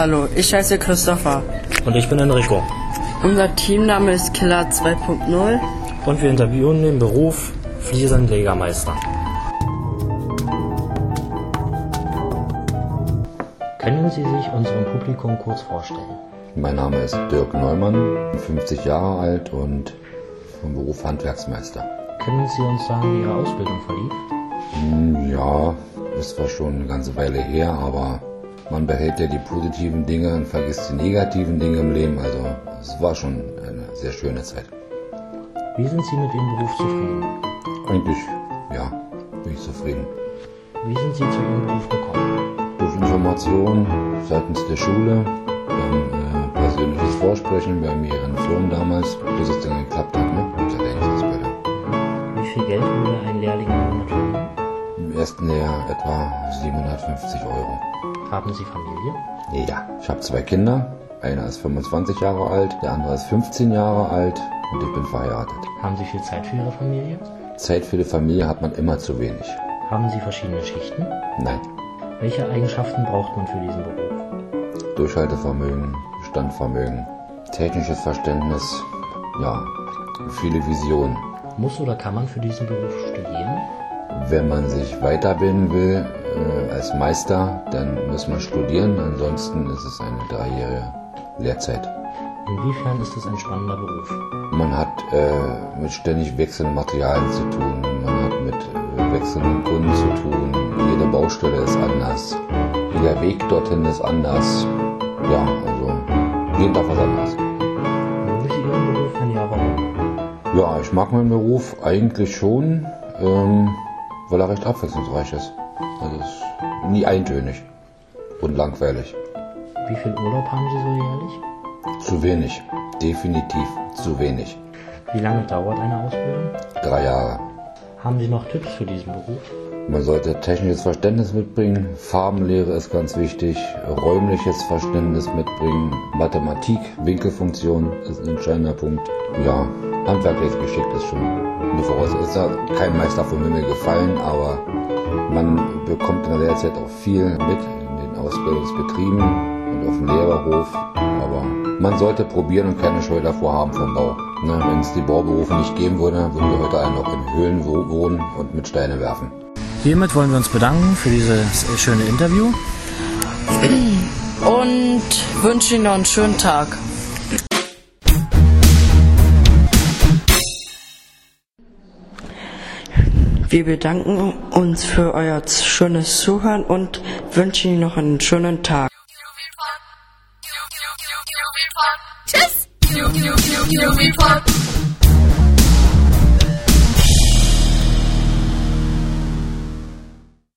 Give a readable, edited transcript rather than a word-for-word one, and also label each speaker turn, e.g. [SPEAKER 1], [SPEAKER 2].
[SPEAKER 1] Hallo, ich heiße Christopher.
[SPEAKER 2] Und ich bin Enrico.
[SPEAKER 1] Unser Teamname ist Killer 2.0.
[SPEAKER 2] Und wir interviewen den Beruf Fliesenlegermeister. Können Sie sich unserem Publikum kurz vorstellen?
[SPEAKER 3] Mein Name ist Dirk Neumann, 50 Jahre alt und vom Beruf Handwerksmeister.
[SPEAKER 2] Können Sie uns sagen, wie Ihre Ausbildung verlief?
[SPEAKER 3] Ja, ist zwar schon eine ganze Weile her, aber man behält ja die positiven Dinge und vergisst die negativen Dinge im Leben. Also es war schon eine sehr schöne Zeit.
[SPEAKER 2] Wie sind Sie mit Ihrem Beruf zufrieden?
[SPEAKER 3] Eigentlich, ja, bin ich zufrieden.
[SPEAKER 2] Wie sind Sie zu Ihrem Beruf gekommen?
[SPEAKER 3] Durch Informationen seitens der Schule, dann persönliches Vorsprechen bei mehreren Firmen damals, bis es dann geklappt hat, ne? Mit der Lehrlingsausbildung.
[SPEAKER 2] Wie viel Geld würde ein Lehrling im Monat verdienen?
[SPEAKER 3] Im ersten Jahr etwa 750 Euro.
[SPEAKER 2] Haben Sie Familie?
[SPEAKER 3] Ja, ich habe 2 Kinder. Einer ist 25 Jahre alt, der andere ist 15 Jahre alt und ich bin verheiratet.
[SPEAKER 2] Haben Sie viel Zeit für Ihre Familie?
[SPEAKER 3] Zeit für die Familie hat man immer zu wenig.
[SPEAKER 2] Haben Sie verschiedene Schichten?
[SPEAKER 3] Nein.
[SPEAKER 2] Welche Eigenschaften braucht man für diesen Beruf?
[SPEAKER 3] Durchhaltevermögen, Standvermögen, technisches Verständnis, ja, viele Visionen.
[SPEAKER 2] Muss oder kann man für diesen Beruf studieren?
[SPEAKER 3] Wenn man sich weiterbilden will als Meister, dann muss man studieren, ansonsten ist es eine 3-jährige Lehrzeit.
[SPEAKER 2] Inwiefern ist es ein spannender Beruf?
[SPEAKER 3] Man hat mit ständig wechselnden Materialien zu tun, man hat mit wechselnden Kunden zu tun, jede Baustelle ist anders, jeder Weg dorthin ist anders, ja, also jeden Tag was anderes.
[SPEAKER 2] Mögen Sie Ihren Beruf? Wenn ja, warum?
[SPEAKER 3] Ja, ich mag meinen Beruf eigentlich schon, weil er recht abwechslungsreich ist. Also es ist nie eintönig und langweilig.
[SPEAKER 2] Wie viel Urlaub haben Sie so jährlich?
[SPEAKER 3] Zu wenig, definitiv zu wenig.
[SPEAKER 2] Wie lange dauert eine Ausbildung?
[SPEAKER 3] 3 Jahre.
[SPEAKER 2] Haben Sie noch Tipps für diesen Beruf?
[SPEAKER 3] Man sollte technisches Verständnis mitbringen, Farbenlehre ist ganz wichtig, räumliches Verständnis mitbringen, Mathematik, Winkelfunktion ist ein entscheidender Punkt. Ja, handwerkliches Geschick ist schon eine Voraussetzung. Ist ja kein Meister vom Himmel gefallen, aber man bekommt in der Lehrzeit auch viel mit in den Ausbildungsbetrieben und auf dem Lehrerhof. Aber man sollte probieren und keine Scheu davor haben vom Bau. Wenn es die Bauberufe nicht geben würde, würden wir heute alle noch in Höhlen wohnen und mit Steine werfen.
[SPEAKER 2] Hiermit wollen wir uns bedanken für dieses schöne Interview.
[SPEAKER 1] Und wünsche Ihnen noch einen schönen Tag. Wir bedanken uns für euer schönes Zuhören und wünschen Ihnen noch einen schönen Tag.
[SPEAKER 4] Tschüss!